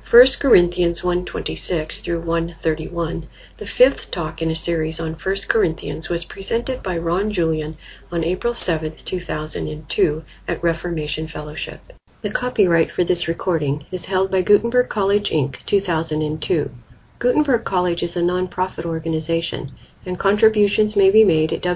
1 Corinthians 1:26 through 1:31, the fifth talk in a series on 1 Corinthians, was presented by Ron Julian on April 7, 2002 at Reformation Fellowship. The copyright for this recording is held by Gutenberg College, Inc., 2002. Gutenberg College is a non-profit organization, and contributions may be made at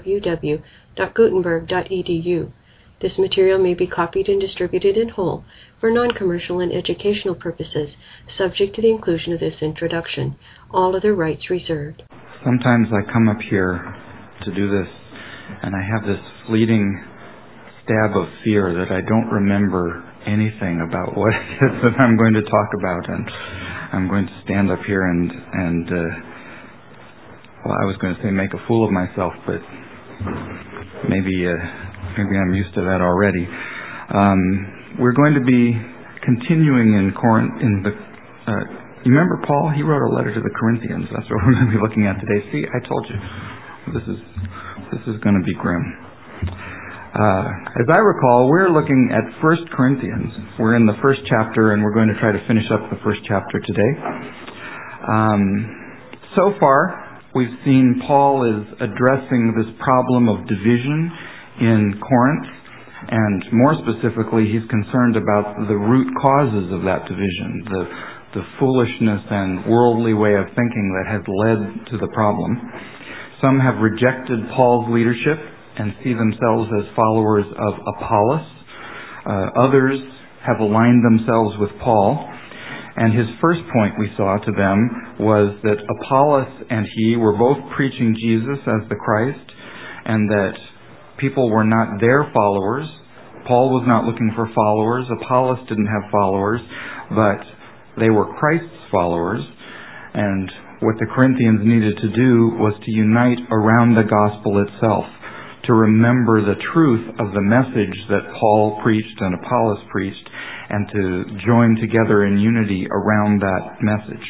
www.gutenberg.edu. This material may be copied and distributed in whole for non-commercial and educational purposes, subject to the inclusion of this introduction. All other rights reserved. Sometimes I come up here to do this, and I have this fleeting stab of fear that I don't remember anything about what it is that I'm going to talk about, and I'm going to stand up here and well, I was going to say make a fool of myself, but maybe I'm used to that already. We're going to be continuing in Corinth. You remember Paul? He wrote a letter to the Corinthians. That's what we're going to be looking at today. See, I told you, this is going to be grim. As I recall, we're looking at 1 Corinthians. We're in the first chapter, and we're going to try to finish up the first chapter today. So far, we've seen Paul is addressing this problem of division in Corinth, and more specifically, he's concerned about the root causes of that division, the foolishness and worldly way of thinking that has led to the problem. Some have rejected Paul's leadership and see themselves as followers of Apollos. Others have aligned themselves with Paul. And his first point we saw to them was that Apollos and he were both preaching Jesus as the Christ, and that people were not their followers. Paul was not looking for followers. Apollos didn't have followers, but they were Christ's followers. And what the Corinthians needed to do was to unite around the gospel itself, to remember the truth of the message that Paul preached and Apollos preached, and to join together in unity around that message.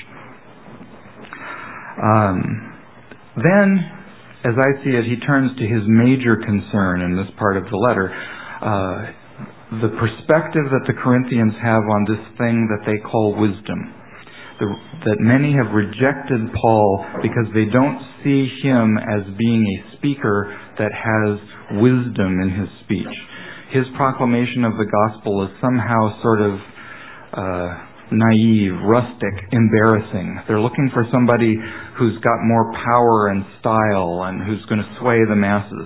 Then, as I see it, he turns to his major concern in this part of the letter, the perspective that the Corinthians have on this thing that they call wisdom. That many have rejected Paul because they don't see him as being a speaker that has wisdom in his speech. His proclamation of the gospel is somehow sort of naive, rustic, embarrassing. They're looking for somebody who's got more power and style and who's going to sway the masses.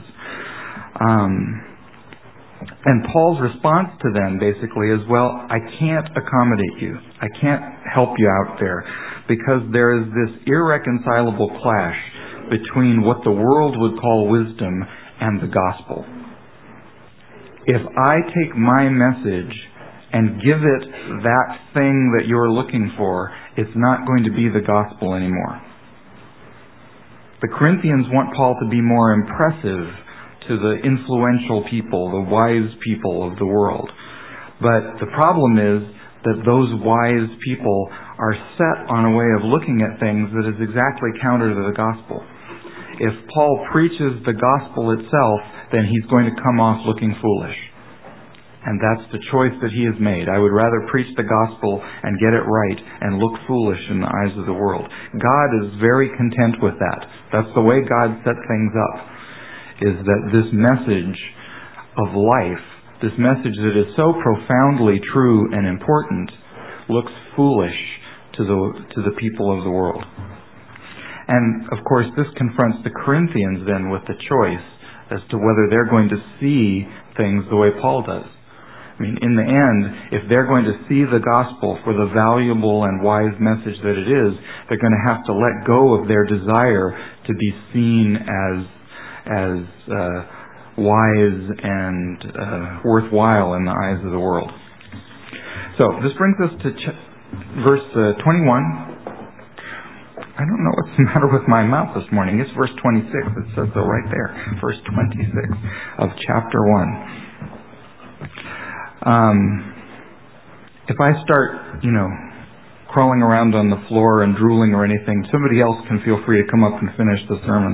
And Paul's response to them basically is, well, I can't accommodate you. I can't help you out there because there is this irreconcilable clash between what the world would call wisdom and the gospel. If I take my message and give it that thing that you're looking for, it's not going to be the gospel anymore. The Corinthians want Paul to be more impressive to the influential people, the wise people of the world. But the problem is that those wise people are set on a way of looking at things that is exactly counter to the gospel. If Paul preaches the gospel itself, then he's going to come off looking foolish. And that's the choice that he has made. I would rather preach the gospel and get it right and look foolish in the eyes of the world. God is very content with that. That's the way God set things up, is that this message of life, this message that is so profoundly true and important, looks foolish to the people of the world. And, of course, this confronts the Corinthians then with the choice as to whether they're going to see things the way Paul does. I mean, in the end, if they're going to see the gospel for the valuable and wise message that it is, they're going to have to let go of their desire to be seen as wise and worthwhile in the eyes of the world. So, this brings us to verse 21. I don't know what's the matter with my mouth this morning. It's verse 26. It says so right there. Verse 26 of chapter 1. If I start, crawling around on the floor and drooling or anything, somebody else can feel free to come up and finish the sermon.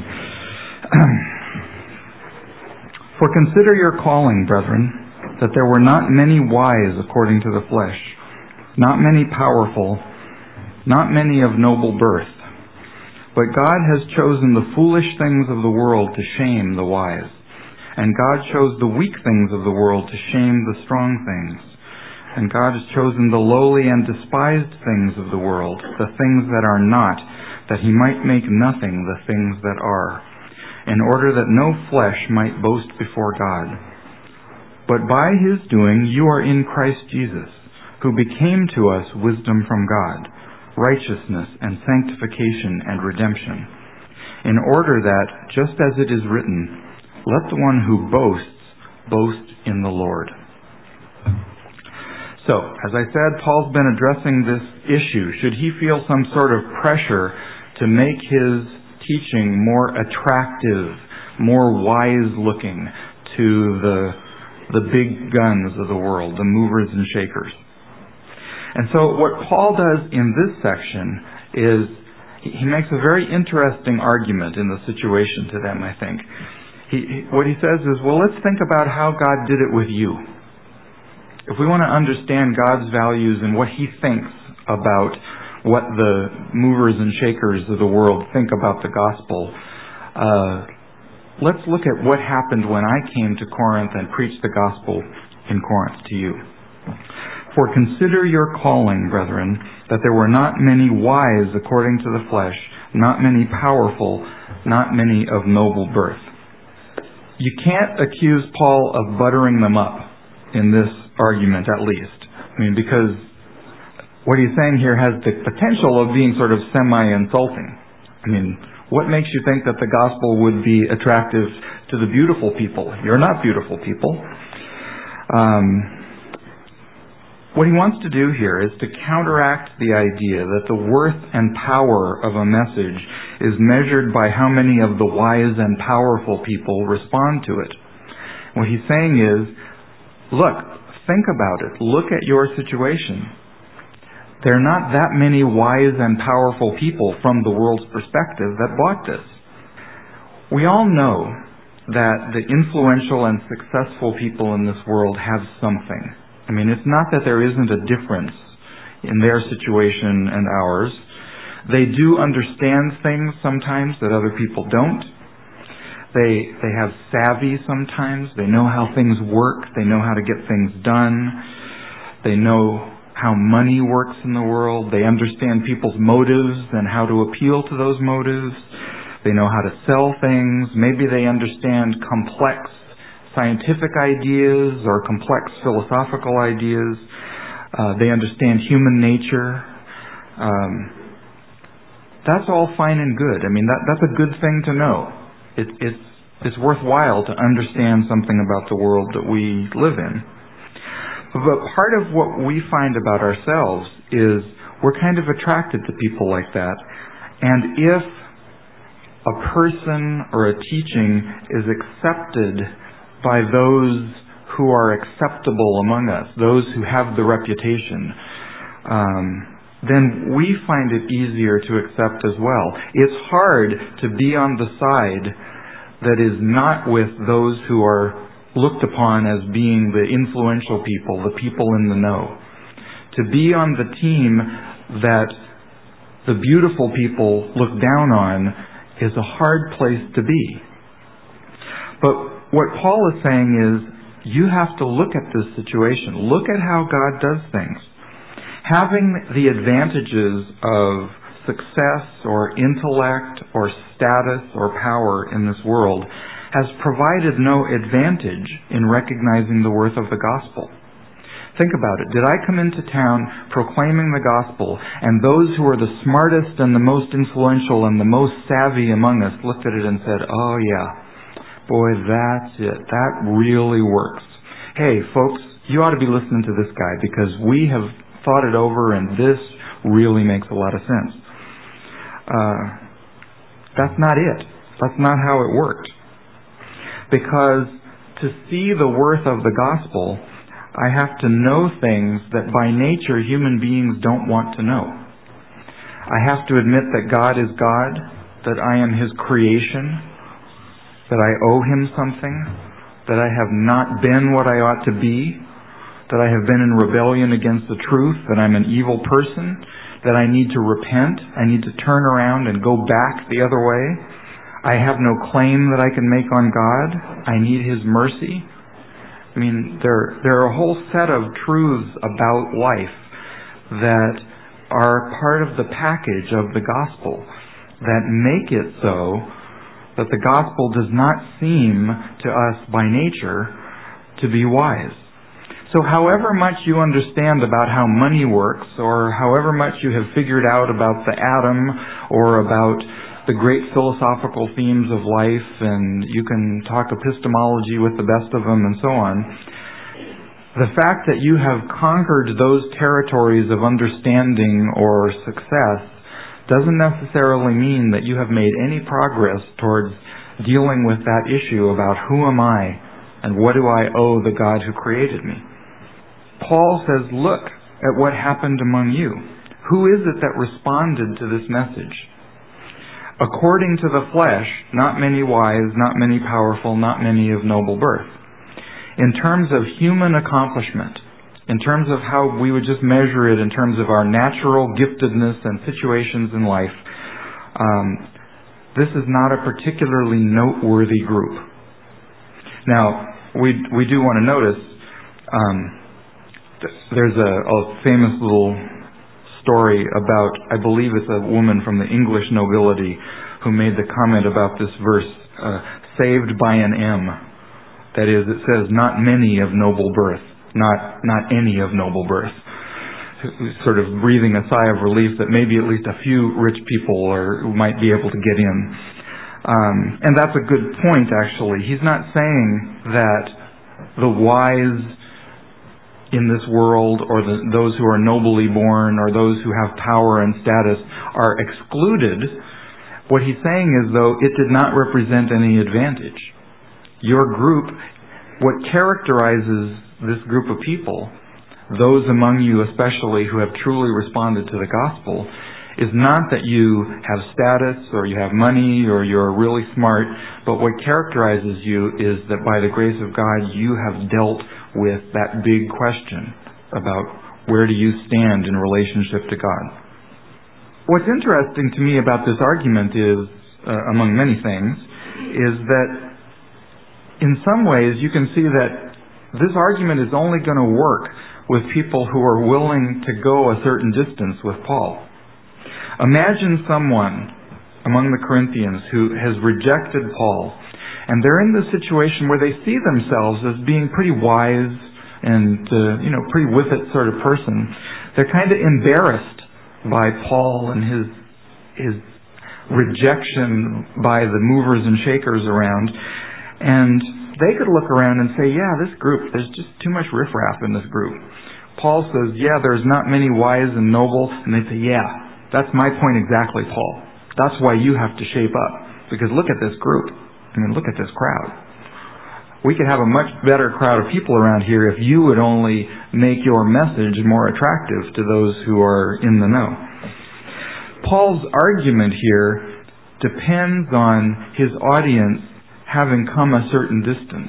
For consider your calling, brethren, that there were not many wise according to the flesh, not many powerful, not many of noble birth. But God has chosen the foolish things of the world to shame the wise. And God chose the weak things of the world to shame the strong things. And God has chosen the lowly and despised things of the world, the things that are not, that he might make nothing the things that are, in order that no flesh might boast before God. But by his doing you are in Christ Jesus, who became to us wisdom from God, righteousness and sanctification and redemption, in order that, just as it is written, let the one who boasts, boast in the Lord. So, as I said, Paul's been addressing this issue. Should he feel some sort of pressure to make his teaching more attractive, more wise-looking to the big guns of the world, the movers and shakers? And so what Paul does in this section is he makes a very interesting argument in the situation to them, I think. What he says is, well, let's think about how God did it with you. If we want to understand God's values and what he thinks about what the movers and shakers of the world think about the gospel, let's look at what happened when I came to Corinth and preached the gospel in Corinth to you. For consider your calling, brethren, that there were not many wise according to the flesh, not many powerful, not many of noble birth. You can't accuse Paul of buttering them up in this argument, at least. Because what he's saying here has the potential of being sort of semi-insulting. What makes you think that the gospel would be attractive to the beautiful people? You're not beautiful people. What he wants to do here is to counteract the idea that the worth and power of a message is measured by how many of the wise and powerful people respond to it. What he's saying is, look, think about it. Look at your situation. There are not that many wise and powerful people from the world's perspective that bought this. We all know that the influential and successful people in this world have something. It's not that there isn't a difference in their situation and ours. They do understand things sometimes that other people don't. They have savvy sometimes. They know how things work. They know how to get things done. They know how money works in the world. They understand people's motives and how to appeal to those motives. They know how to sell things. Maybe they understand complex scientific ideas or complex philosophical ideas. They understand human nature. That's all fine and good. That's a good thing to know. It's worthwhile to understand something about the world that we live in. But part of what we find about ourselves is we're kind of attracted to people like that. And if a person or a teaching is accepted by those who are acceptable among us, those who have the reputation, then we find it easier to accept as well. It's hard to be on the side that is not with those who are looked upon as being the influential people, the people in the know. To be on the team that the beautiful people look down on is a hard place to be. But what Paul is saying is, you have to look at this situation. Look at how God does things. Having the advantages of success or intellect or status or power in this world has provided no advantage in recognizing the worth of the gospel. Think about it. Did I come into town proclaiming the gospel, and those who are the smartest and the most influential and the most savvy among us looked at it and said, oh yeah, boy, that's it. That really works. Hey, folks, you ought to be listening to this guy because we have thought it over and this really makes a lot of sense. That's not it. That's not how it worked. Because to see the worth of the gospel, I have to know things that by nature human beings don't want to know. I have to admit that God is God, that I am His creation, that I owe Him something, that I have not been what I ought to be, that I have been in rebellion against the truth, that I'm an evil person, that I need to repent, I need to turn around and go back the other way. I have no claim that I can make on God. I need His mercy. I mean, there are a whole set of truths about life that are part of the package of the gospel that make it so that the gospel does not seem to us by nature to be wise. So however much you understand about how money works, or however much you have figured out about the atom, or about the great philosophical themes of life, and you can talk epistemology with the best of them and so on, the fact that you have conquered those territories of understanding or success doesn't necessarily mean that you have made any progress towards dealing with that issue about who am I and what do I owe the God who created me. Paul says, look at what happened among you. Who is it that responded to this message? According to the flesh, not many wise, not many powerful, not many of noble birth. In terms of human accomplishment, in terms of how we would just measure it in terms of our natural giftedness and situations in life, this is not a particularly noteworthy group. Now, we do want to notice there's a famous little story about, I believe it's a woman from the English nobility who made the comment about this verse, saved by an M. That is, it says, not many of noble birth, not any of noble birth. Sort of breathing a sigh of relief that maybe at least a few rich people might be able to get in. And that's a good point, actually. He's not saying that the wise in this world, or those who are nobly born, or those who have power and status are excluded. What he's saying is, though, it did not represent any advantage. Your group, what characterizes this group of people, those among you especially who have truly responded to the gospel, is not that you have status or you have money or you're really smart, but what characterizes you is that by the grace of God you have dealt with that big question about where do you stand in relationship to God. What's interesting to me about this argument is, among many things, is that in some ways you can see that this argument is only going to work with people who are willing to go a certain distance with Paul. Imagine someone among the Corinthians who has rejected Paul, and they're in this situation where they see themselves as being pretty wise and, pretty with it sort of person. They're kind of embarrassed by Paul and his rejection by the movers and shakers around. And they could look around and say, yeah, this group, there's just too much riffraff in this group. Paul says, yeah, there's not many wise and noble. And they say, yeah, that's my point exactly, Paul. That's why you have to shape up. Because look at this group. I mean, look at this crowd. We could have a much better crowd of people around here if you would only make your message more attractive to those who are in the know. Paul's argument here depends on his audience having come a certain distance.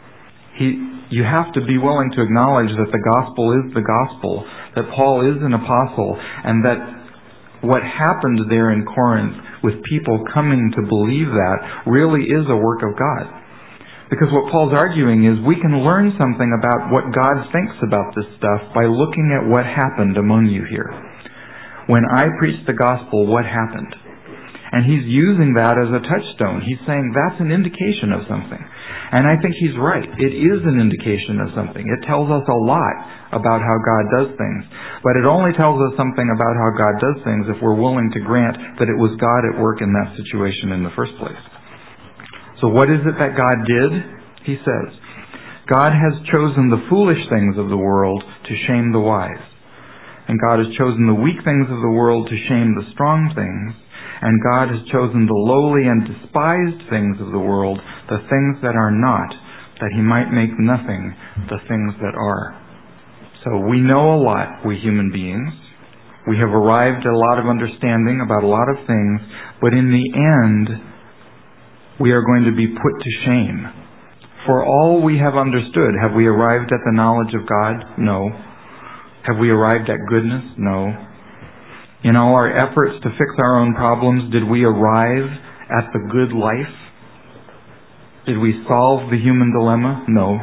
You have to be willing to acknowledge that the gospel is the gospel, that Paul is an apostle, and that what happened there in Corinth with people coming to believe that really is a work of God. Because what Paul's arguing is we can learn something about what God thinks about this stuff by looking at what happened among you here. When I preached the gospel, what happened? And he's using that as a touchstone. He's saying that's an indication of something. And I think he's right. It is an indication of something. It tells us a lot about how God does things. But it only tells us something about how God does things if we're willing to grant that it was God at work in that situation in the first place. So what is it that God did? He says, God has chosen the foolish things of the world to shame the wise. And God has chosen the weak things of the world to shame the strong things. And God has chosen the lowly and despised things of the world, the things that are not, that he might make nothing the things that are. So we know a lot, we human beings. We have arrived at a lot of understanding about a lot of things, but in the end, we are going to be put to shame For all we have understood, have we arrived at the knowledge of God? No. Have we arrived at goodness? No. In all our efforts to fix our own problems, did we arrive at the good life? Did we solve the human dilemma? No.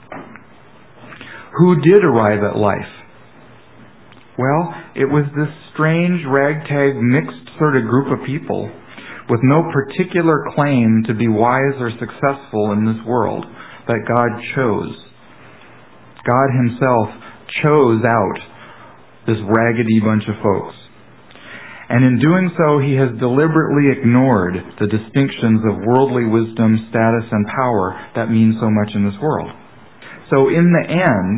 Who did arrive at life? Well, it was this strange, ragtag, mixed sort of group of people with no particular claim to be wise or successful in this world that God chose. God himself chose out this raggedy bunch of folks. And in doing so, he has deliberately ignored the distinctions of worldly wisdom, status, and power that mean so much in this world. So in the end,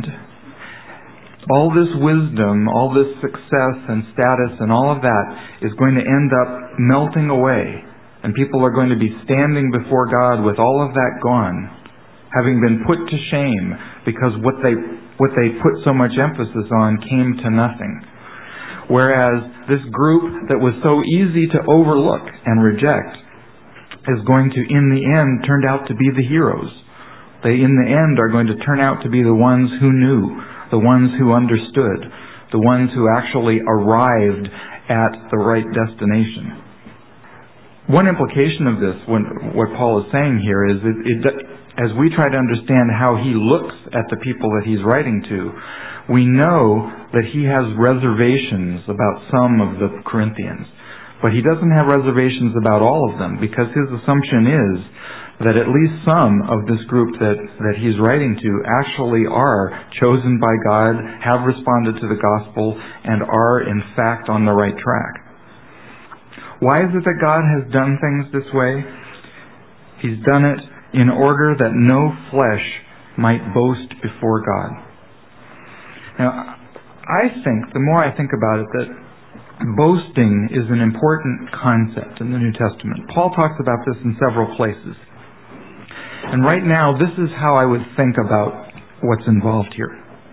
all this wisdom, all this success and status and all of that is going to end up melting away. And people are going to be standing before God with all of that gone, having been put to shame because what they put so much emphasis on came to nothing. Whereas this group that was so easy to overlook and reject is going to, in the end, turn out to be the heroes. They, in the end, are going to turn out to be the ones who knew, the ones who understood, the ones who actually arrived at the right destination. One implication of this, what Paul is saying here, is as we try to understand how he looks at the people that he's writing to, we know that he has reservations about some of the Corinthians. But he doesn't have reservations about all of them, because his assumption is that at least some of this group that he's writing to actually are chosen by God, have responded to the gospel, and are in fact on the right track. Why is it that God has done things this way? He's done it in order that no flesh might boast before God. Now, I think, the more I think about it, that boasting is an important concept in the New Testament. Paul talks about this in several places. And right now, this is how I would think about what's involved here.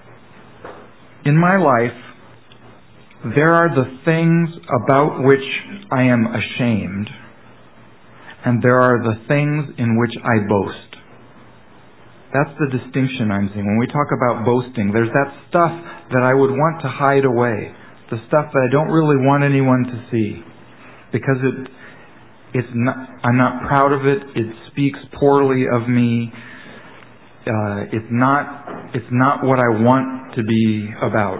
In my life, there are the things about which I am ashamed, and there are the things in which I boast. That's the distinction I'm seeing. When we talk about boasting, there's that stuff that I would want to hide away. The stuff that I don't really want anyone to see. Because I'm not proud of it. It speaks poorly of me. It's not what I want to be about.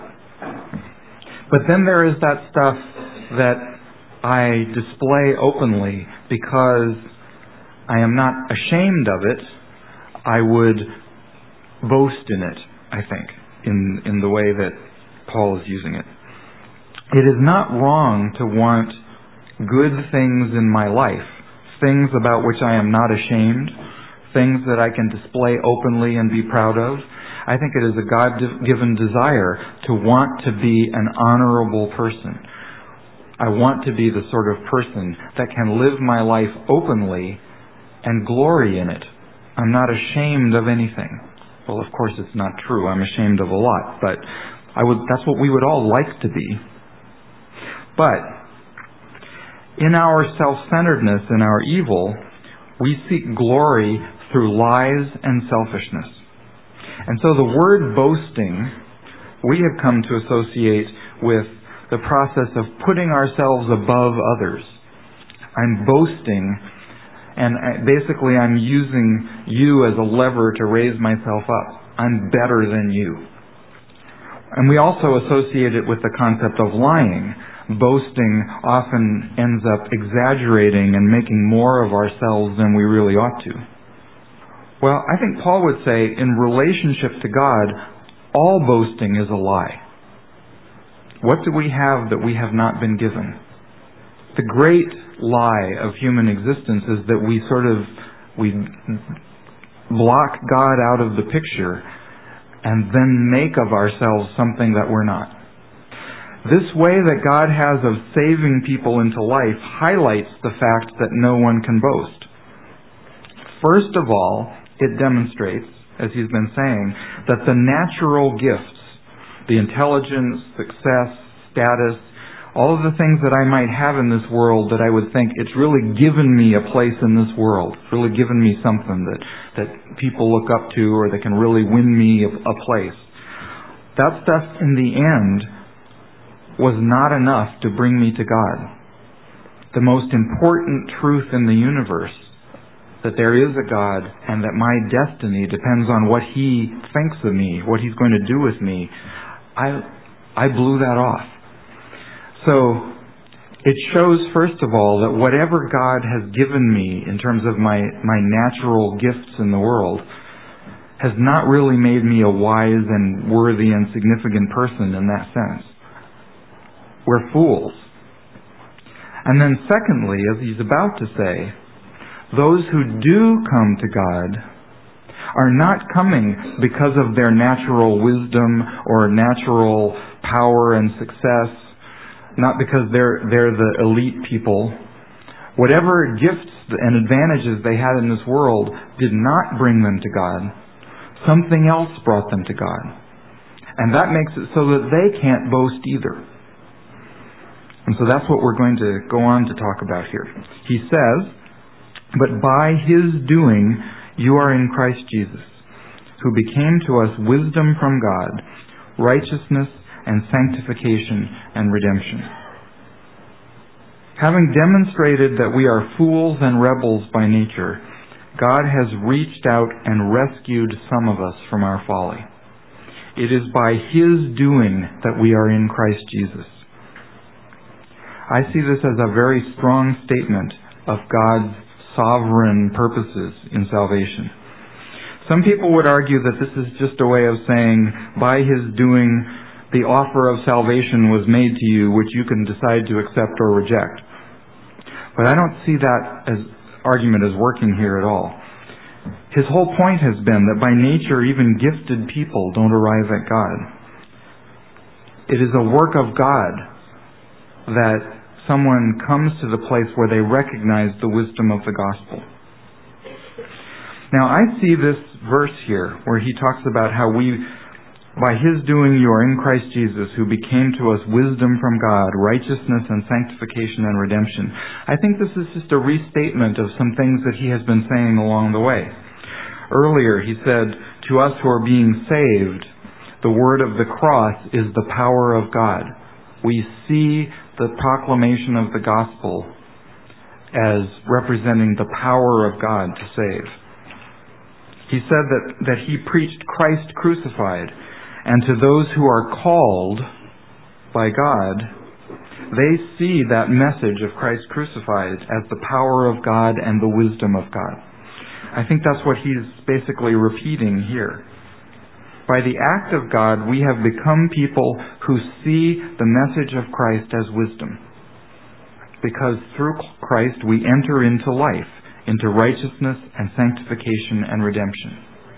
But then there is that stuff that I display openly because I am not ashamed of it. I would boast in it, I think, in the way that Paul is using it. It is not wrong to want good things in my life, things about which I am not ashamed, things that I can display openly and be proud of. I think it is a God-given desire to want to be an honorable person. I want to be the sort of person that can live my life openly and glory in it. I'm not ashamed of anything. Well, of course it's not true. I'm ashamed of a lot, but that's what we would all like to be. But in our self-centeredness and our evil, we seek glory through lies and selfishness. And so the word boasting, we have come to associate with the process of putting ourselves above others. I'm boasting, and basically I'm using you as a lever to raise myself up. I'm better than you. And we also associate it with the concept of lying. Boasting often ends up exaggerating and making more of ourselves than we really ought to. Well, I think Paul would say, in relationship to God, all boasting is a lie. What do we have that we have not been given? The great lie of human existence is that we block God out of the picture and then make of ourselves something that we're not. This way that God has of saving people into life highlights the fact that no one can boast. First of all, it demonstrates, as he's been saying, that the natural gifts, the intelligence, success, status, all of the things that I might have in this world that I would think it's really given me a place in this world. It's really given me something that people look up to or that can really win me a place. That stuff in the end was not enough to bring me to God. The most important truth in the universe, that there is a God and that my destiny depends on what He thinks of me, what He's going to do with me, I blew that off. So it shows, first of all, that whatever God has given me in terms of my natural gifts in the world has not really made me a wise and worthy and significant person in that sense. We're fools. And then secondly, as he's about to say, those who do come to God are not coming because of their natural wisdom or natural power and success, not because they're the elite people. Whatever gifts and advantages they had in this world did not bring them to God. Something else brought them to God. And that makes it so that they can't boast either. And so that's what we're going to go on to talk about here. He says, "But by His doing you are in Christ Jesus, who became to us wisdom from God, righteousness and sanctification and redemption." Having demonstrated that we are fools and rebels by nature, God has reached out and rescued some of us from our folly. It is by His doing that we are in Christ Jesus. I see this as a very strong statement of God's sovereign purposes in salvation. Some people would argue that this is just a way of saying, by His doing, the offer of salvation was made to you, which you can decide to accept or reject. But I don't see that argument as working here at all. His whole point has been that by nature, even gifted people don't arrive at God. It is a work of God that someone comes to the place where they recognize the wisdom of the gospel. Now, I see this verse here where he talks about how by His doing you are in Christ Jesus, who became to us wisdom from God, righteousness and sanctification and redemption. I think this is just a restatement of some things that he has been saying along the way. Earlier, he said, to us who are being saved, the word of the cross is the power of God. We see the proclamation of the gospel as representing the power of God to save. He said that he preached Christ crucified, and to those who are called by God, they see that message of Christ crucified as the power of God and the wisdom of God. I think that's what he's basically repeating here. By the act of God, we have become people who see the message of Christ as wisdom. Because through Christ we enter into life, into righteousness and sanctification and redemption.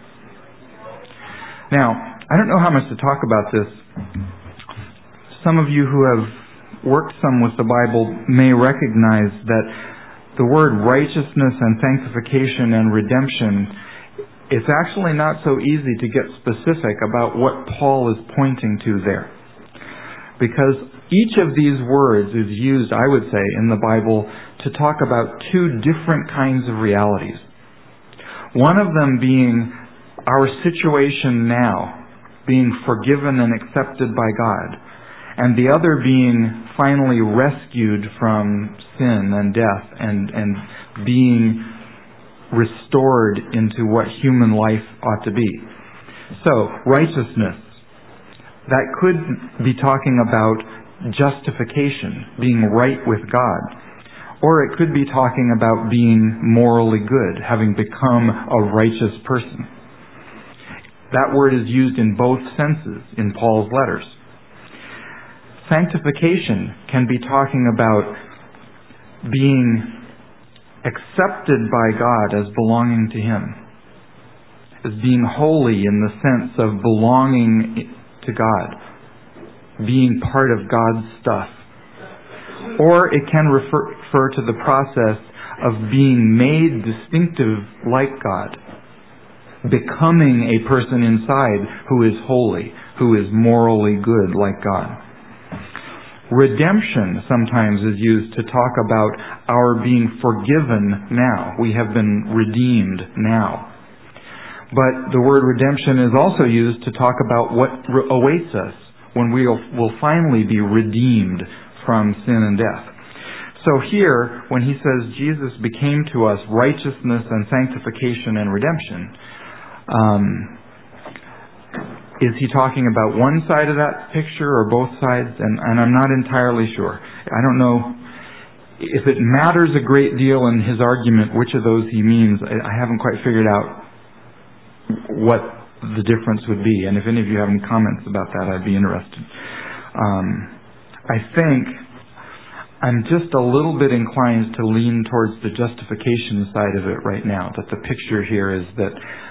Now, I don't know how much to talk about this. Some of you who have worked some with the Bible may recognize that the word righteousness and sanctification and redemption, it's actually not so easy to get specific about what Paul is pointing to there. Because each of these words is used, I would say, in the Bible to talk about two different kinds of realities. One of them being our situation now, being forgiven and accepted by God, and the other being finally rescued from sin and death and being restored into what human life ought to be. So, righteousness, that could be talking about justification, being right with God. Or it could be talking about being morally good, having become a righteous person. That word is used in both senses in Paul's letters. Sanctification can be talking about being accepted by God as belonging to Him, as being holy in the sense of belonging to God, being part of God's stuff. Or it can refer to the process of being made distinctive like God, becoming a person inside who is holy, who is morally good like God. Redemption sometimes is used to talk about our being forgiven now. We have been redeemed now. But the word redemption is also used to talk about what awaits us when we will finally be redeemed from sin and death. So here, when he says Jesus became to us righteousness and sanctification and redemption, is he talking about one side of that picture or both sides? And I'm not entirely sure. I don't know if it matters a great deal in his argument which of those he means. I haven't quite figured out what the difference would be. And if any of you have any comments about that, I'd be interested. I think I'm just a little bit inclined to lean towards the justification side of it right now. That the picture here is that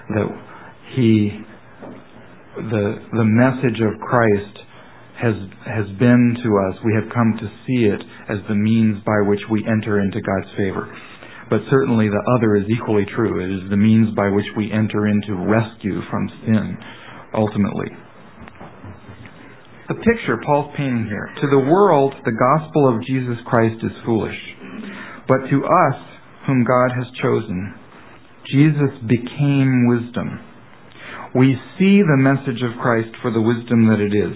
the message of Christ has been to us. We have come to see it as the means by which we enter into God's favor. But certainly the other is equally true. It is the means by which we enter into rescue from sin, ultimately. The picture Paul's painting here. To the world, the gospel of Jesus Christ is foolish. But to us, whom God has chosen, Jesus became wisdom. We see the message of Christ for the wisdom that it is.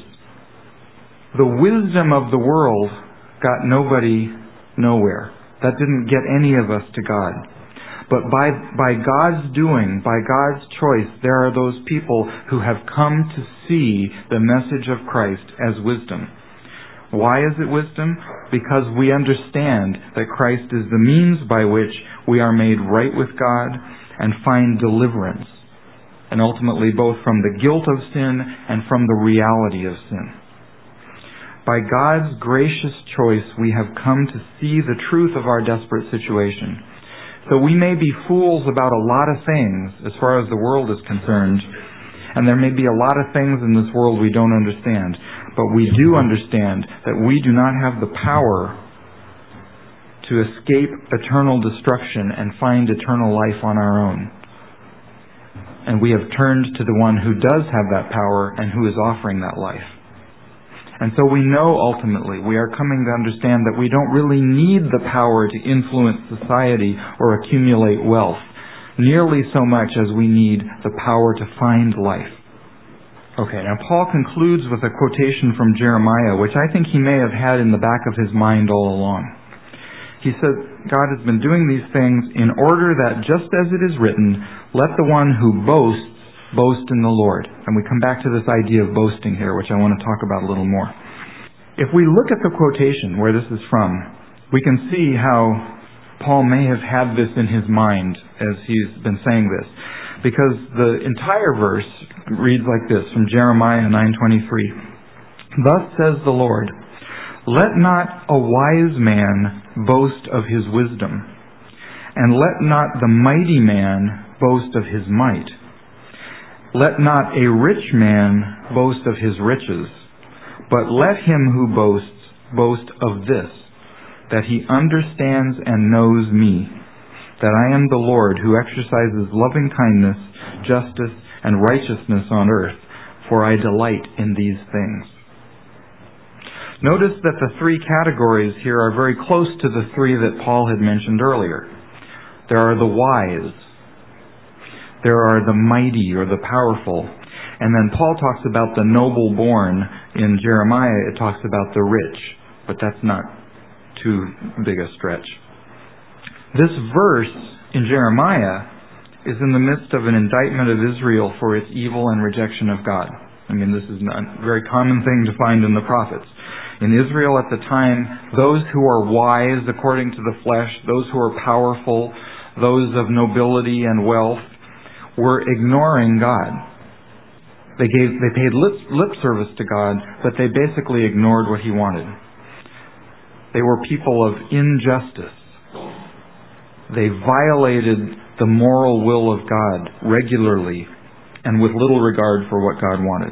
The wisdom of the world got nobody nowhere. That didn't get any of us to God. But by God's doing, by God's choice, there are those people who have come to see the message of Christ as wisdom. Why is it wisdom? Because we understand that Christ is the means by which we are made right with God and find deliverance. And ultimately both from the guilt of sin and from the reality of sin. By God's gracious choice, we have come to see the truth of our desperate situation. So we may be fools about a lot of things as far as the world is concerned, and there may be a lot of things in this world we don't understand, but we do understand that we do not have the power to escape eternal destruction and find eternal life on our own. And we have turned to the one who does have that power and who is offering that life. And so we know ultimately, we are coming to understand that we don't really need the power to influence society or accumulate wealth nearly so much as we need the power to find life. Okay, now Paul concludes with a quotation from Jeremiah, which I think he may have had in the back of his mind all along. He said, God has been doing these things in order that, just as it is written, let the one who boasts boast in the Lord. And we come back to this idea of boasting here, which I want to talk about a little more. If we look at the quotation where this is from, we can see how Paul may have had this in his mind as he's been saying this. Because the entire verse reads like this from Jeremiah 9:23. Thus says the Lord, let not a wise man boast of his wisdom, and let not the mighty man boast of his might. Let not a rich man boast of his riches, but let him who boasts boast of this, that he understands and knows me, that I am the Lord who exercises loving kindness, justice, and righteousness on earth, for I delight in these things. Notice that the three categories here are very close to the three that Paul had mentioned earlier. There are the wise. There are the mighty or the powerful. And then Paul talks about the noble born. In Jeremiah, it talks about the rich. But that's not too big a stretch. This verse in Jeremiah is in the midst of an indictment of Israel for its evil and rejection of God. I mean, this is a very common thing to find in the prophets. In Israel at the time, those who are wise according to the flesh, those who are powerful, those of nobility and wealth, were ignoring God. They paid lip service to God, but they basically ignored what He wanted. They were people of injustice. They violated the moral will of God regularly and with little regard for what God wanted.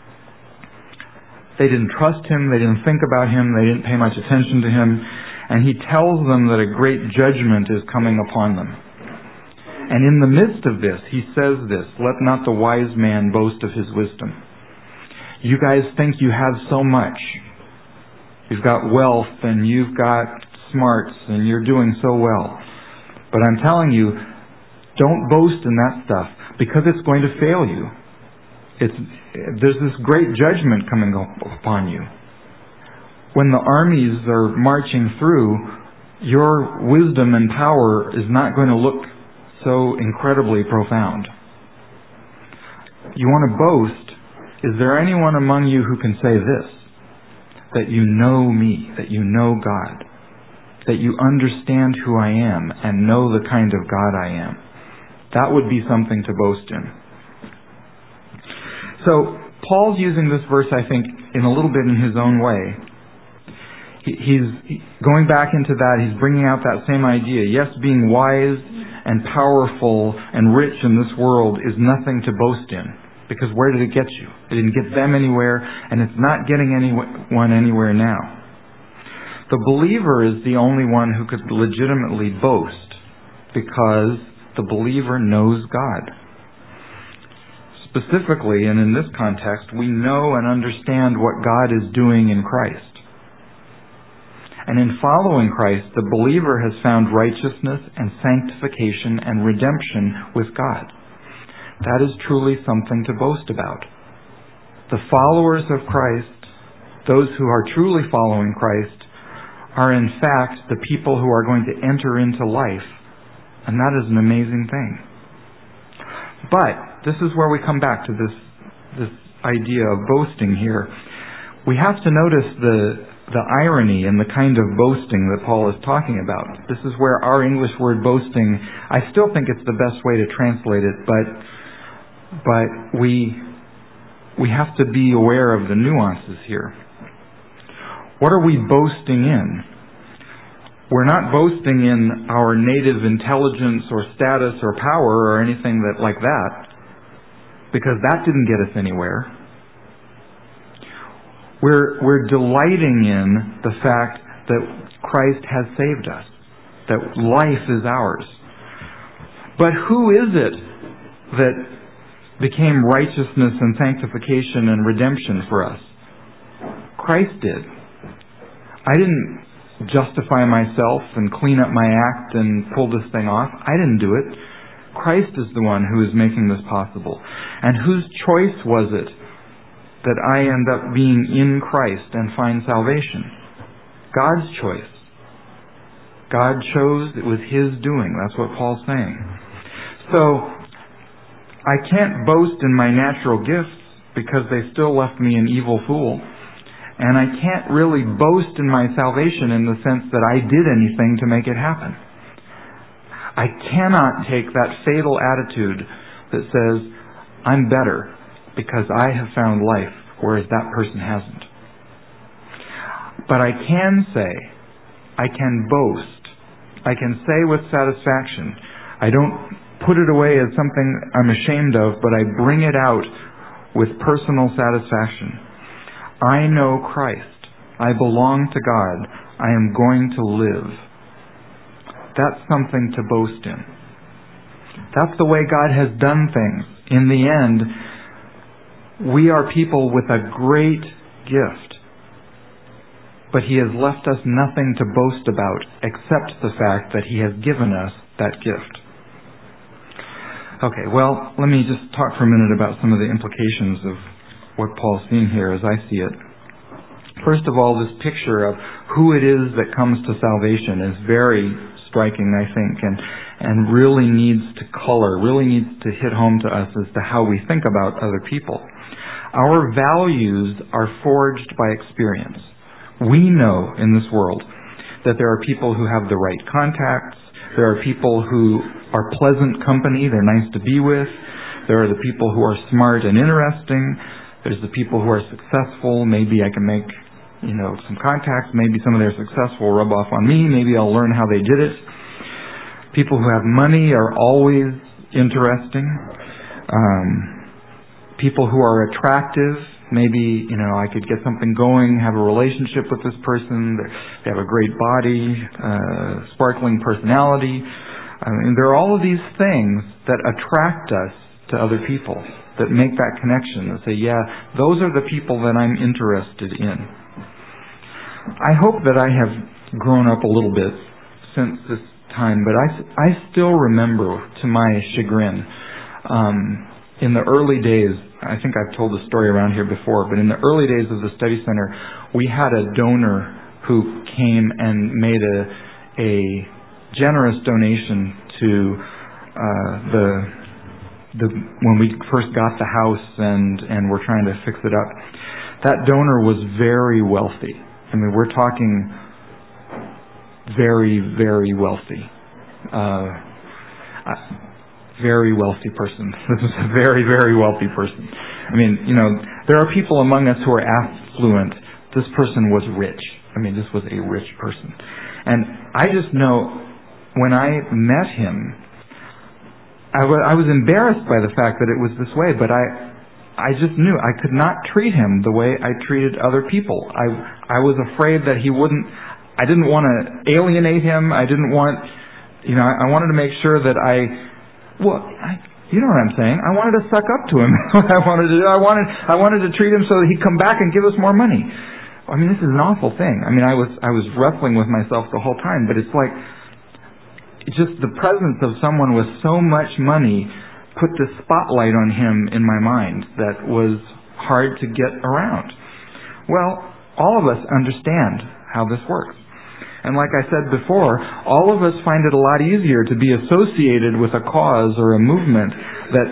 They didn't trust Him, they didn't think about Him, they didn't pay much attention to Him, and He tells them that a great judgment is coming upon them. And in the midst of this, He says this, let not the wise man boast of his wisdom. You guys think you have so much. you've got wealth and you've got smarts and you're doing so well. But I'm telling you, don't boast in that stuff because it's going to fail you. There's this great judgment coming upon you. When the armies are marching through, your wisdom and power is not going to look so incredibly profound. You want to boast. Is there anyone among you who can say this? That you know me, that you know God, that you understand who I am and know the kind of God I am. That would be something to boast in. So Paul's using this verse, I think, in a little bit in his own way. He's going back into that. He's bringing out that same idea. Yes, being wise and powerful and rich in this world is nothing to boast in. Because where did it get you? It didn't get them anywhere, and it's not getting anyone anywhere now. The believer is the only one who could legitimately boast because the believer knows God. Specifically, and in this context, we know and understand what God is doing in Christ. And in following Christ, the believer has found righteousness and sanctification and redemption with God. That is truly something to boast about. The followers of Christ, those who are truly following Christ, are in fact the people who are going to enter into life. And that is an amazing thing. But this is where we come back to this idea of boasting here. We have to notice the irony and the kind of boasting that Paul is talking about. This is where our English word boasting, I still think it's the best way to translate it, but we have to be aware of the nuances here. What are we boasting in? We're not boasting in our native intelligence or status or power or anything like that, because that didn't get us anywhere. We're delighting in the fact that Christ has saved us, that life is ours. But who is it that became righteousness and sanctification and redemption for us? Christ did. I didn't justify myself and clean up my act and pull this thing off. I didn't do it. Christ is the one who is making this possible. And whose choice was it that I end up being in Christ and find salvation? God's choice. God chose, it was His doing. That's what Paul's saying. So, I can't boast in my natural gifts because they still left me an evil fool. And I can't really boast in my salvation in the sense that I did anything to make it happen. I cannot take that fatal attitude that says, I'm better because I have found life, whereas that person hasn't. But I can say, I can boast. I can say with satisfaction. I don't put it away as something I'm ashamed of, but I bring it out with personal satisfaction. I know Christ. I belong to God. I am going to live. That's something to boast in. That's the way God has done things. In the end, we are people with a great gift. But He has left us nothing to boast about except the fact that He has given us that gift. Okay, well, let me just talk for a minute about some of the implications of what Paul's seeing here as I see it. First of all, this picture of who it is that comes to salvation is very striking, I think, and really needs to color, really needs to hit home to us as to how we think about other people. Our values are forged by experience. We know in this world that there are people who have the right contacts, there are people who are pleasant company, they're nice to be with, there are the people who are smart and interesting, there's the people who are successful, maybe I can make some contacts, maybe some of their success will rub off on me, maybe I'll learn how they did it. People who have money are always interesting. People who are attractive, maybe, I could get something going, have a relationship with this person, they have a great body, sparkling personality. There are all of these things that attract us to other people, that make that connection, that say, yeah, those are the people that I'm interested in. I hope that I have grown up a little bit since this time, but I still remember, to my chagrin, in the early days, I think I've told the story around here before, but in the early days of the study center, we had a donor who came and made a generous donation to when we first got the house and were trying to fix it up. That donor was very wealthy. I mean, we're talking very, very wealthy. Very wealthy person. This is a very, very wealthy person. I mean, there are people among us who are affluent. This person was rich. I mean, this was a rich person. And I just know, when I met him, I was embarrassed by the fact that it was this way, but I just knew I could not treat him the way I treated other people. I was afraid that he wouldn't, I didn't want to alienate him. I didn't want, I wanted to make sure that you know what I'm saying. I wanted to suck up to him. I wanted to treat him so that he'd come back and give us more money. I mean, this is an awful thing. I mean, I was wrestling with myself the whole time, but it's like, just the presence of someone with so much money put this spotlight on him in my mind that was hard to get around. Well, all of us understand how this works. And like I said before, all of us find it a lot easier to be associated with a cause or a movement that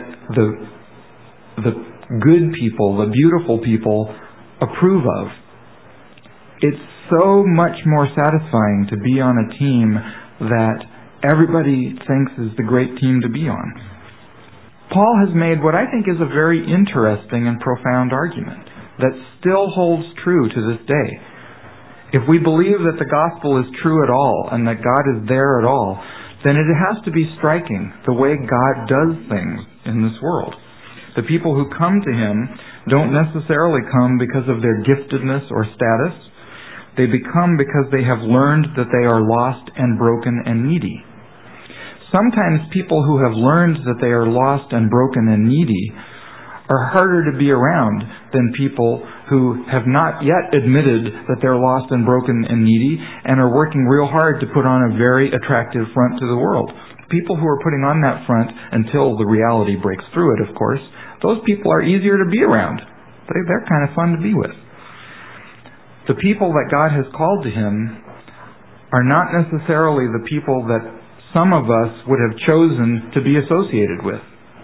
the good people, the beautiful people approve of. It's so much more satisfying to be on a team that everybody thinks is the great team to be on. Paul has made what I think is a very interesting and profound argument that still holds true to this day. If we believe that the gospel is true at all and that God is there at all, then it has to be striking the way God does things in this world. The people who come to Him don't necessarily come because of their giftedness or status. They become because they have learned that they are lost and broken and needy. Sometimes people who have learned that they are lost and broken and needy are harder to be around than people who have not yet admitted that they're lost and broken and needy and are working real hard to put on a very attractive front to the world. People who are putting on that front until the reality breaks through it, of course, those people are easier to be around. They're kind of fun to be with. The people that God has called to Him are not necessarily the people that some of us would have chosen to be associated with.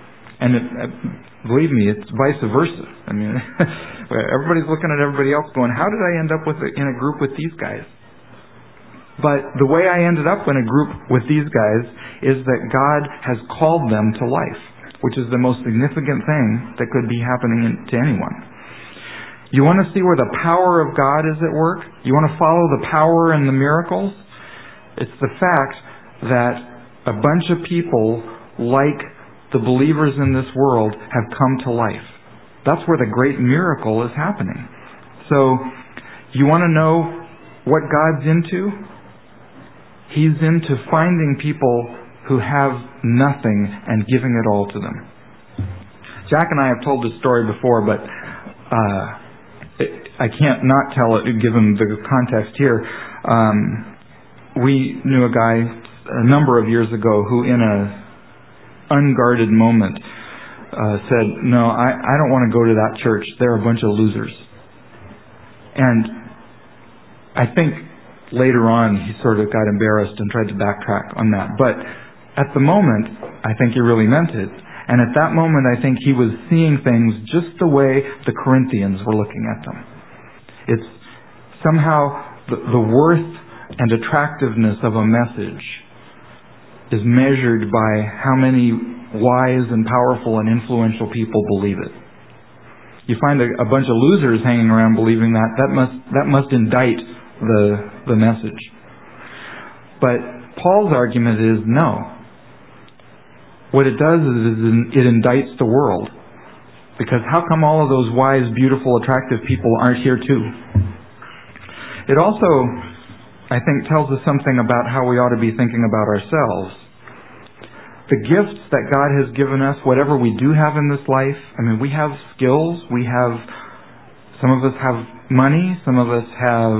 And believe me, it's vice versa. I mean, everybody's looking at everybody else going, how did I end up in a group with these guys? But the way I ended up in a group with these guys is that God has called them to life, which is the most significant thing that could be happening to anyone. You want to see where the power of God is at work? You want to follow the power and the miracles? It's the fact that a bunch of people like the believers in this world have come to life. That's where the great miracle is happening. So, you want to know what God's into? He's into finding people who have nothing and giving it all to them. Jack and I have told this story before, but I can't not tell it given the context here. We knew a guy a number of years ago who in a unguarded moment said, no, I don't want to go to that church. They're a bunch of losers. And I think later on he sort of got embarrassed and tried to backtrack on that. But at the moment, I think he really meant it. And at that moment, I think he was seeing things just the way the Corinthians were looking at them. It's somehow the worth and attractiveness of a message is measured by how many wise and powerful and influential people believe it. You find a bunch of losers hanging around believing that must indict the message. But Paul's argument is no. What it does is it indicts the world. Because how come all of those wise, beautiful, attractive people aren't here too? It also, I think, tells us something about how we ought to be thinking about ourselves. The gifts that God has given us, whatever we do have in this life, I mean, we have skills, some of us have money, some of us have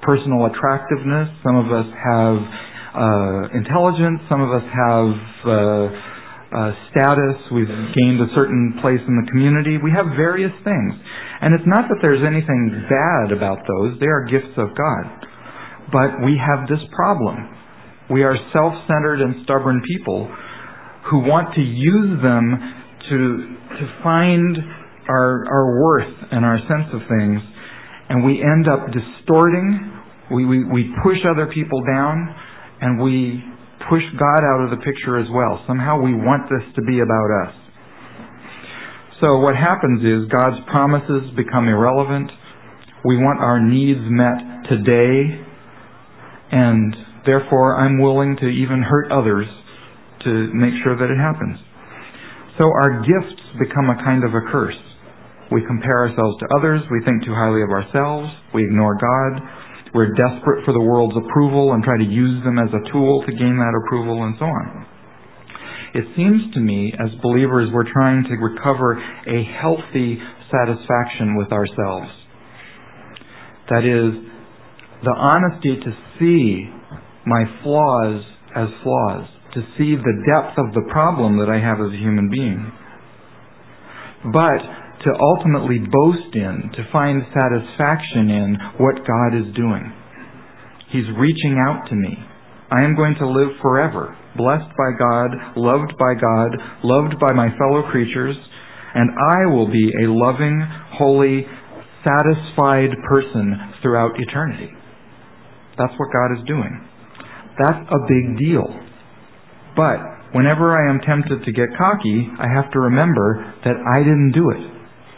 personal attractiveness. Some of us have intelligence. Some of us have status. We've gained a certain place in the community. We have various things. And it's not that there's anything bad about those. They are gifts of God. But we have this problem. We are self-centered and stubborn people who want to use them to find our worth and our sense of things. And we end up distorting. We push other people down, and we push God out of the picture as well. Somehow we want this to be about us. So what happens is God's promises become irrelevant. We want our needs met today, and therefore I'm willing to even hurt others to make sure that it happens. So our gifts become a kind of a curse. We compare ourselves to others. We think too highly of ourselves. We ignore God. We're desperate for the world's approval and try to use them as a tool to gain that approval and so on. It seems to me, as believers, we're trying to recover a healthy satisfaction with ourselves. That is, the honesty to see my flaws as flaws, to see the depth of the problem that I have as a human being. But to ultimately boast in, to find satisfaction in what God is doing. He's reaching out to me. I am going to live forever, blessed by God, loved by my fellow creatures, and I will be a loving, holy, satisfied person throughout eternity. That's what God is doing. That's a big deal. But whenever I am tempted to get cocky, I have to remember that I didn't do it.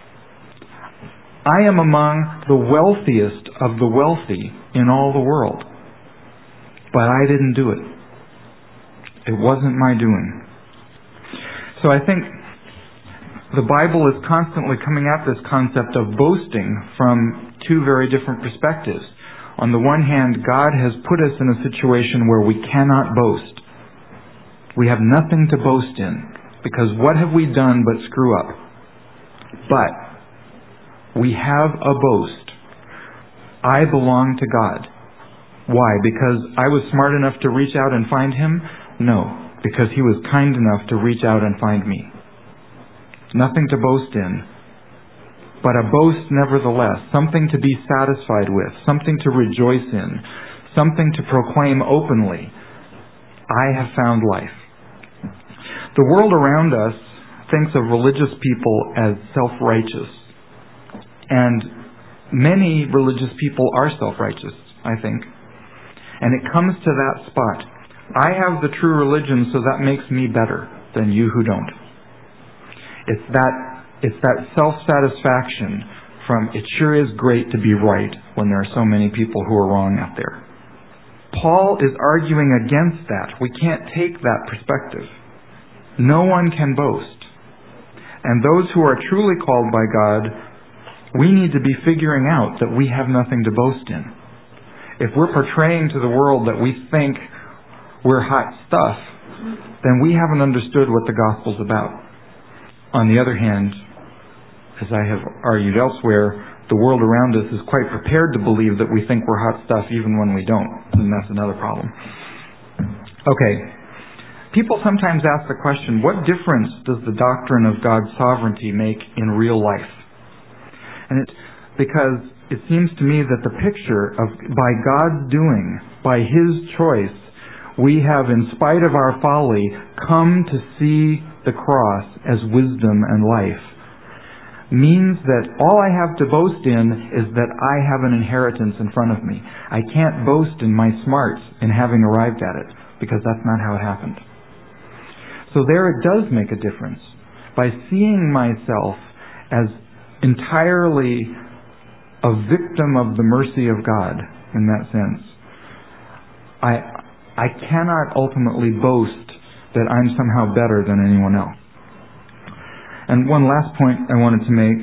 I am among the wealthiest of the wealthy in all the world. But I didn't do it. It wasn't my doing. So I think the Bible is constantly coming at this concept of boasting from two very different perspectives. On the one hand, God has put us in a situation where we cannot boast. We have nothing to boast in, because what have we done but screw up? But we have a boast. I belong to God. Why? Because I was smart enough to reach out and find Him? No, because He was kind enough to reach out and find me. Nothing to boast in, but a boast nevertheless, something to be satisfied with, something to rejoice in, something to proclaim openly. I have found life. The world around us thinks of religious people as self-righteous. And many religious people are self-righteous, I think. And it comes to that spot. I have the true religion, so that makes me better than you who don't. It's that self-satisfaction from, it sure is great to be right when there are so many people who are wrong out there. Paul is arguing against that. We can't take that perspective. No one can boast. And those who are truly called by God, we need to be figuring out that we have nothing to boast in. If we're portraying to the world that we think we're hot stuff, then we haven't understood what the gospel's about. On the other hand, as I have argued elsewhere, the world around us is quite prepared to believe that we think we're hot stuff even when we don't, and that's another problem. Okay. People sometimes ask the question, what difference does the doctrine of God's sovereignty make in real life? And it's because it seems to me that the picture of by God's doing, by His choice, we have, in spite of our folly, come to see the cross as wisdom and life, means that all I have to boast in is that I have an inheritance in front of me. I can't boast in my smarts in having arrived at it, because that's not how it happened. So there it does make a difference. By seeing myself as entirely a victim of the mercy of God, in that sense, I cannot ultimately boast that I'm somehow better than anyone else. And one last point I wanted to make,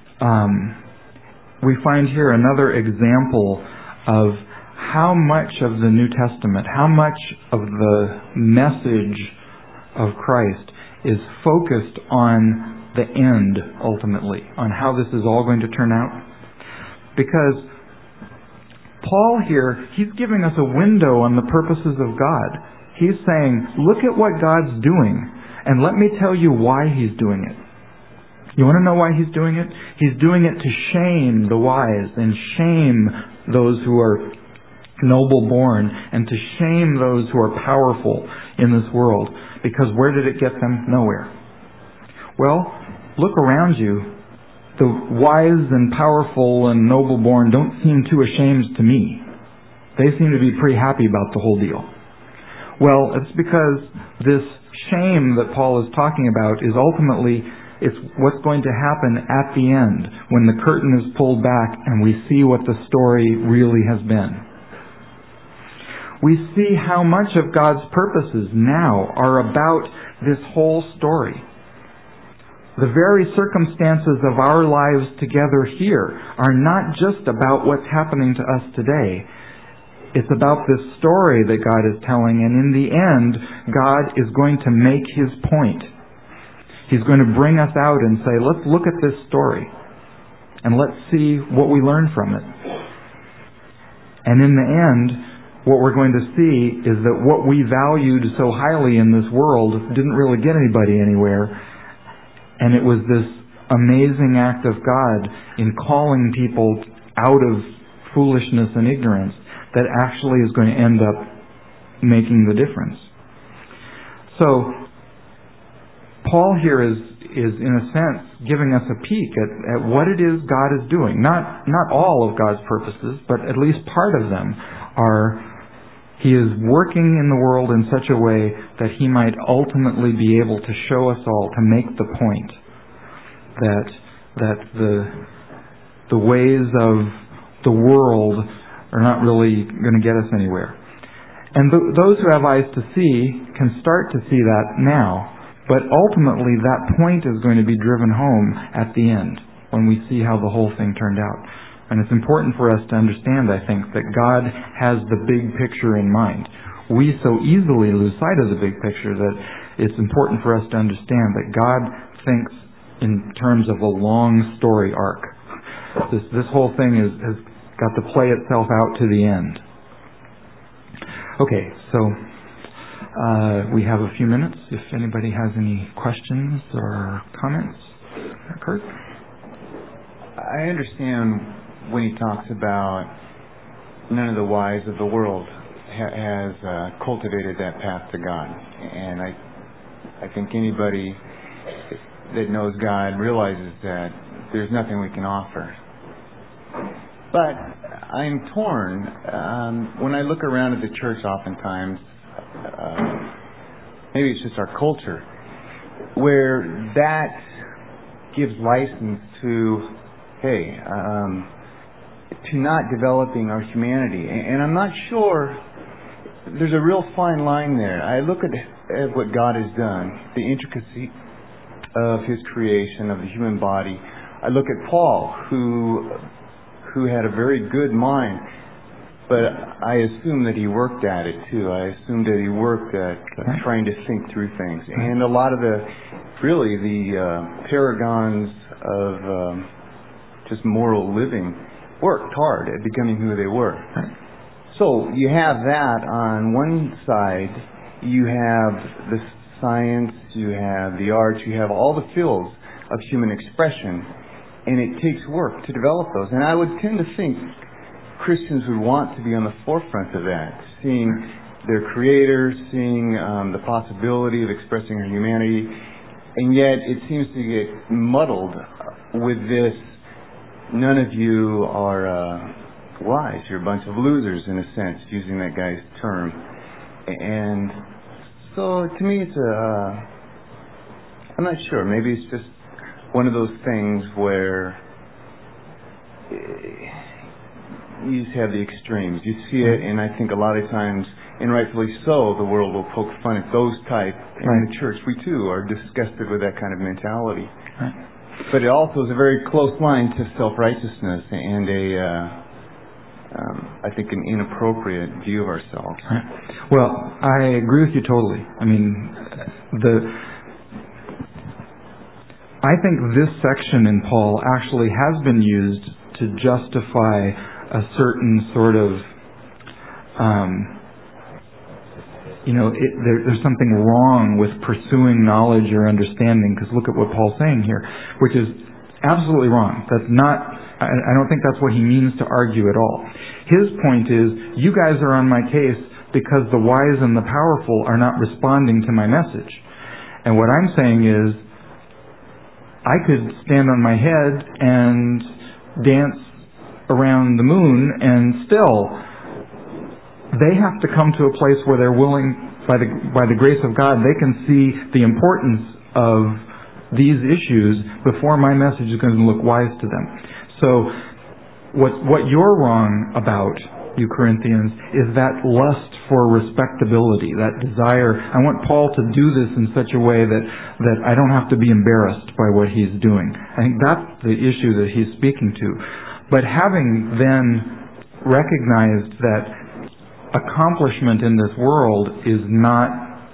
we find here another example of how much of the New Testament, how much of the message of Christ is focused on the end, ultimately, on how this is all going to turn out. Because Paul here, he's giving us a window on the purposes of God. He's saying, look at what God's doing, and let me tell you why he's doing it. You want to know why he's doing it? He's doing it to shame the wise and shame those who are noble born and to shame those who are powerful in this world. Because where did it get them? Nowhere. Well, look around you. The wise and powerful and noble born don't seem too ashamed to me. They seem to be pretty happy about the whole deal. Well, it's because this shame that Paul is talking about is ultimately it's what's going to happen at the end when the curtain is pulled back and we see what the story really has been. We see how much of God's purposes now are about this whole story. The very circumstances of our lives together here are not just about what's happening to us today. It's about this story that God is telling, and in the end, God is going to make his point. He's going to bring us out and say, let's look at this story, and let's see what we learn from it. And in the end, what we're going to see is that what we valued so highly in this world didn't really get anybody anywhere. And it was this amazing act of God in calling people out of foolishness and ignorance that actually is going to end up making the difference. So, Paul here is in a sense giving us a peek at what it is God is doing. Not all of God's purposes, but at least part of them are he is working in the world in such a way that he might ultimately be able to show us all, to make the point that the ways of the world are not really going to get us anywhere. And those who have eyes to see can start to see that now, but ultimately that point is going to be driven home at the end when we see how the whole thing turned out. And it's important for us to understand, I think, that God has the big picture in mind. We so easily lose sight of the big picture that it's important for us to understand that God thinks in terms of a long story arc. This whole thing has got to play itself out to the end. Okay, so we have a few minutes if anybody has any questions or comments. Kurt? I understand when he talks about none of the wise of the world has cultivated that path to God. And I think anybody that knows God realizes that there's nothing we can offer. But I'm torn. When I look around at the church oftentimes, maybe it's just our culture, where that gives license to, to not developing our humanity. And I'm not sure, there's a real fine line there. I look at what God has done, the intricacy of his creation, of the human body. I look at Paul, who had a very good mind, but I assume that he worked at it too. I assume that he worked at trying to think through things. And a lot of the paragons of just moral living worked hard at becoming who they were. So you have that on one side. You have the science, you have the arts, you have all the fields of human expression, and it takes work to develop those. And I would tend to think Christians would want to be on the forefront of that, seeing their Creator, seeing the possibility of expressing our humanity, and yet it seems to get muddled with this, none of you are wise, you're a bunch of losers in a sense, using that guy's term. And so to me it's I'm not sure, maybe it's just one of those things where you just have the extremes. You see it, and I think a lot of times, and rightfully so, the world will poke fun at those type. In the church, we too are disgusted with that kind of mentality. Right. But it also is a very close line to self-righteousness and I think an inappropriate view of ourselves. Right. Well, I agree with you totally. I mean, I think this section in Paul actually has been used to justify a certain sort of, there's something wrong with pursuing knowledge or understanding, because look at what Paul's saying here, which is absolutely wrong. That's not, I don't think that's what he means to argue at all. His point is, you guys are on my case because the wise and the powerful are not responding to my message. And what I'm saying is, I could stand on my head and dance around the moon, and still they have to come to a place where they're willing, by the grace of God, they can see the importance of these issues before my message is going to look wise to them. So what you're wrong about, you Corinthians, is that lust for respectability, that desire. I want Paul to do this in such a way that I don't have to be embarrassed by what he's doing. I think that's the issue that he's speaking to. But having then recognized that accomplishment in this world is not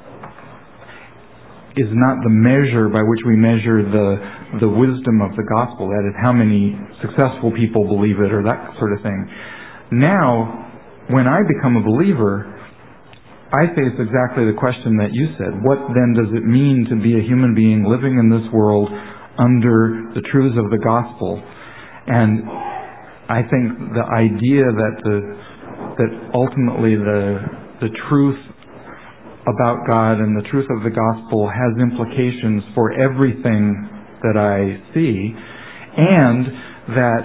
the measure by which we measure the wisdom of the gospel, that is how many successful people believe it or that sort of thing. Now, when I become a believer, I face exactly the question that you said. What then does it mean to be a human being living in this world under the truths of the gospel? And I think the idea that ultimately the truth about God and the truth of the gospel has implications for everything that I see, and that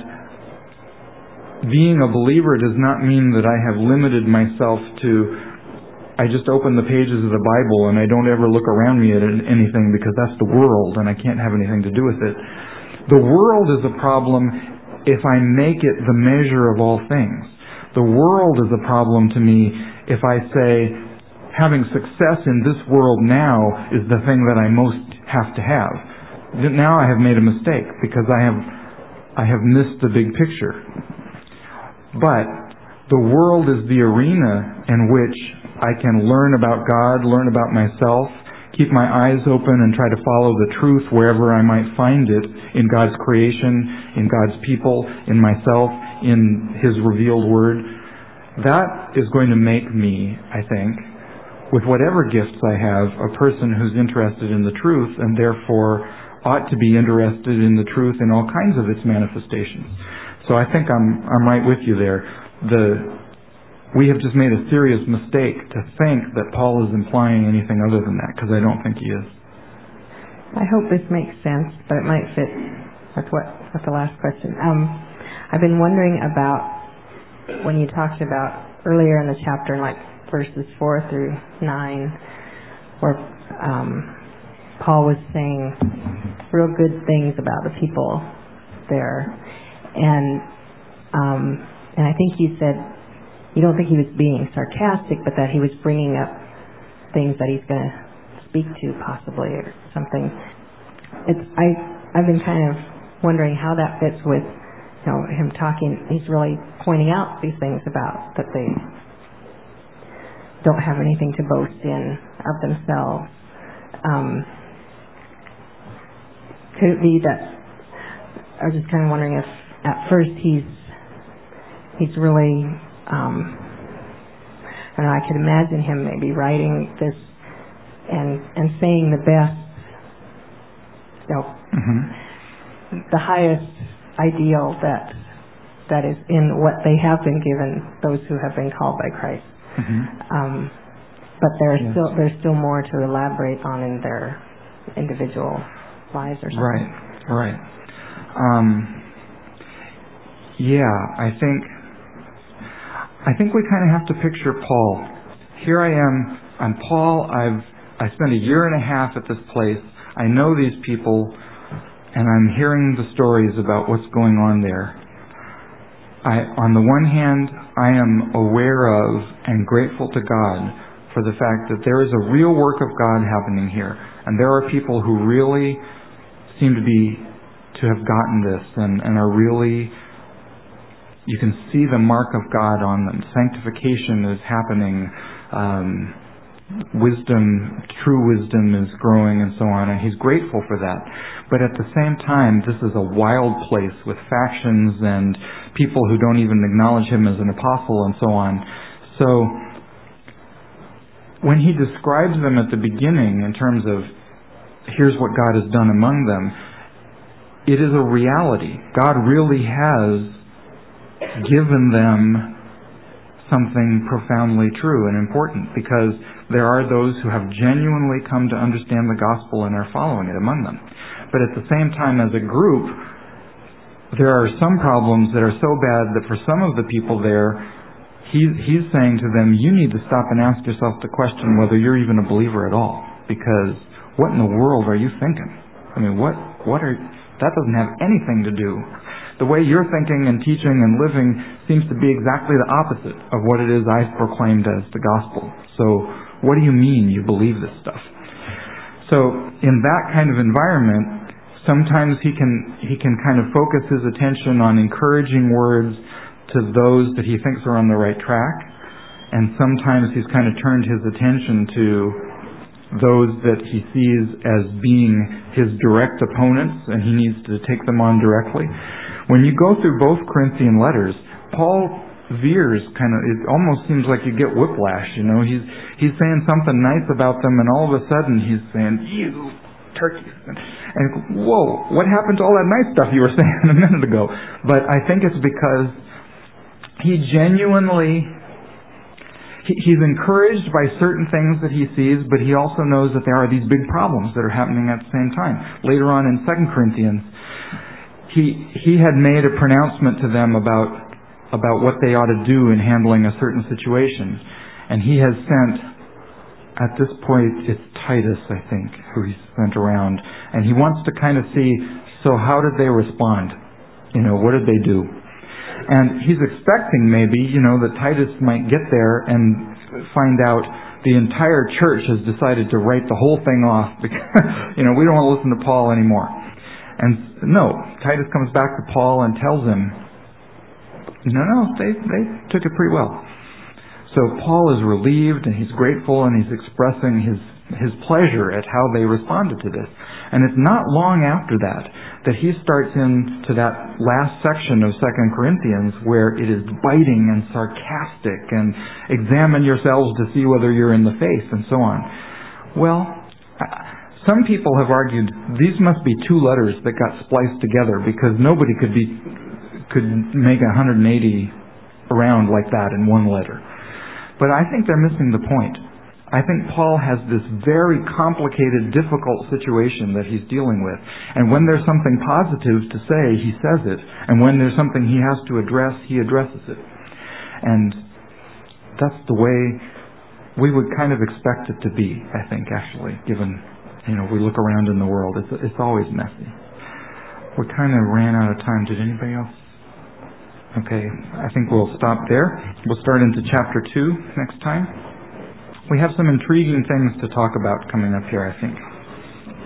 being a believer does not mean that I have limited myself to, I just open the pages of the Bible and I don't ever look around me at anything because that's the world and I can't have anything to do with it. The world is a problem if I make it the measure of all things. The world is a problem to me if I say having success in this world now is the thing that I most have to have. Now I have made a mistake because I have missed the big picture. But the world is the arena in which I can learn about God, learn about myself, keep my eyes open and try to follow the truth wherever I might find it, in God's creation, in God's people, in myself, in His revealed Word. That is going to make me, I think, with whatever gifts I have, a person who's interested in the truth and therefore ought to be interested in the truth in all kinds of its manifestations. So I think I'm right with you there. We have just made a serious mistake to think that Paul is implying anything other than that, because I don't think he is. I hope this makes sense, but it might fit with the last question. I've been wondering about when you talked about earlier in the chapter, like verses 4 through 9, where Paul was saying real good things about the people there. And I think you said you don't think he was being sarcastic, but that he was bringing up things that he's going to speak to possibly or something. I've been kind of wondering how that fits with him talking. He's really pointing out these things about that they don't have anything to boast in of themselves. Could it be that I was just kind of wondering if at first he's really I could imagine him maybe writing this and saying the best, the highest ideal that is in what they have been given, those who have been called by Christ. But there's still more to elaborate on in their individual lives or something. Right. I think we kind of have to picture Paul. Here I am. I'm Paul. I spent 1.5 years at this place. I know these people, and I'm hearing the stories about what's going on there. On the one hand, I am aware of and grateful to God for the fact that there is a real work of God happening here, and there are people who really seem to have gotten this and are really, you can see the mark of God on them. Sanctification is happening. wisdom, true wisdom is growing and so on, and he's grateful for that. But at the same time, this is a wild place with factions and people who don't even acknowledge him as an apostle and so on. So when he describes them at the beginning in terms of here's what God has done among them, it is a reality. God really has given them something profoundly true and important, because there are those who have genuinely come to understand the gospel and are following it among them. But at the same time, as a group, there are some problems that are so bad that for some of the people there, he's saying to them, you need to stop and ask yourself the question whether you're even a believer at all. Because what in the world are you thinking? I mean, that doesn't have anything to do. The way you're thinking and teaching and living seems to be exactly the opposite of what it is I've proclaimed as the gospel. So what do you mean you believe this stuff? So in that kind of environment, sometimes he can kind of focus his attention on encouraging words to those that he thinks are on the right track, and sometimes he's kind of turned his attention to those that he sees as being his direct opponents, and he needs to take them on directly. When you go through both Corinthian letters, Paul veers it almost seems like you get whiplash, He's saying something nice about them, and all of a sudden he's saying, you turkeys. And whoa, what happened to all that nice stuff you were saying a minute ago? But I think it's because he genuinely, he's encouraged by certain things that he sees, but he also knows that there are these big problems that are happening at the same time. Later on in 2 Corinthians, he had made a pronouncement to them about what they ought to do in handling a certain situation. And he has sent, at this point, it's Titus, I think, who he's sent around. And he wants to kind of see, so how did they respond? What did they do? And he's expecting maybe, that Titus might get there and find out the entire church has decided to write the whole thing off because, we don't want to listen to Paul anymore. And no, Titus comes back to Paul and tells him, no, they took it pretty well. So Paul is relieved and he's grateful and he's expressing his pleasure at how they responded to this. And it's not long after that he starts into that last section of 2 Corinthians where it is biting and sarcastic and examine yourselves to see whether you're in the faith and so on. Well, some people have argued these must be two letters that got spliced together because nobody could make 180 around like that in one letter. But I think they're missing the point. I think Paul has this very complicated, difficult situation that he's dealing with. And when there's something positive to say, he says it. And when there's something he has to address, he addresses it. And that's the way we would kind of expect it to be, I think, actually, given, we look around in the world. It's always messy. We kind of ran out of time. Did anybody else? Okay, I think we'll stop there. We'll start into chapter 2 next time. We have some intriguing things to talk about coming up here, I think.